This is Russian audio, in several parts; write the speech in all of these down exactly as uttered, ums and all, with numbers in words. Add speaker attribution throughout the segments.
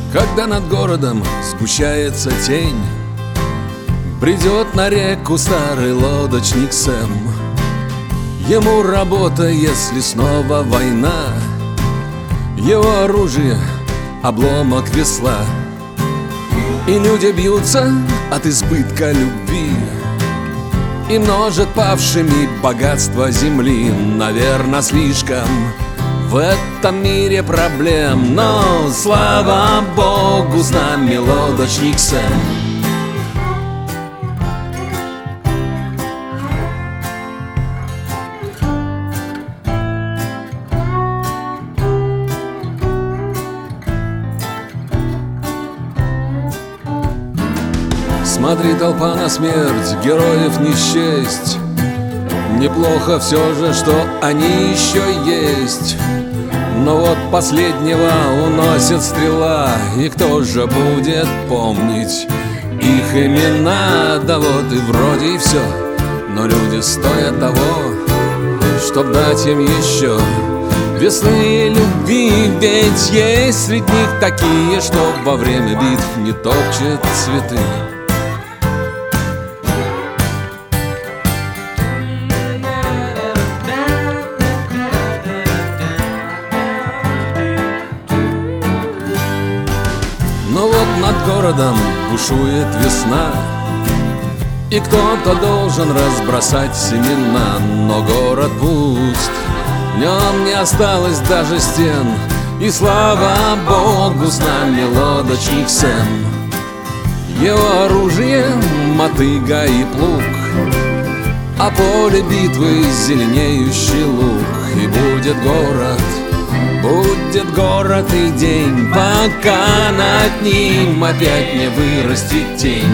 Speaker 1: Когда над городом сгущается тень, придет на реку старый лодочник Сэм. Ему работа, если снова война, его оружие — обломок весла. И люди бьются от избытка любви и множат павшими богатства земли. Наверно, слишком в этом мире проблем, но, слава Богу, с нами лодочник Сэм. Смотри, толпа, на смерть героев не счесть. Неплохо все же, что они еще есть. Но вот последнего уносит стрела, и кто же будет помнить их имена? Да вот и вроде и все, но люди стоят того, чтоб дать им еще весны и любви. Ведь есть среди них такие, что во время битв не топчет цветы. Но вот над городом бушует весна, и кто-то должен разбросать семена. Но город пуст, в нем не осталось даже стен. И слава Богу, с нами лодочник Сэм. Его оружие — мотыга и плуг, а поле битвы — зеленеющий луг. И будет город, будет город и день, пока над ним опять не вырастет тень.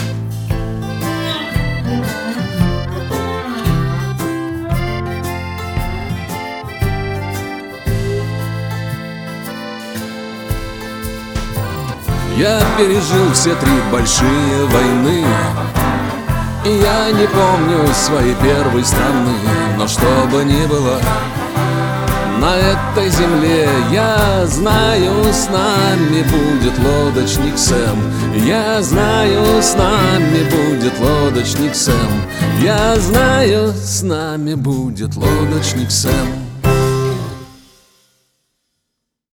Speaker 1: Я пережил все три большие войны, и я не помню своей первой страны. Но что бы ни было на этой земле, я знаю, с нами будет лодочник Сэм. Я знаю, с нами будет лодочник Сэм. Я знаю, с нами будет лодочник Сэм.